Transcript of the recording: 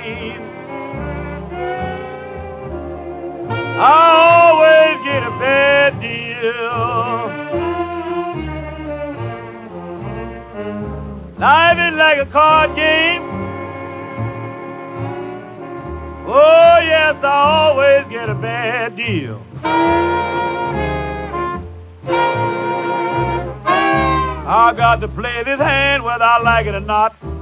game. I always get a bad deal. Life is like a card game. Oh, yes, I always get a bad deal. I got to play this hand whether I like it or not.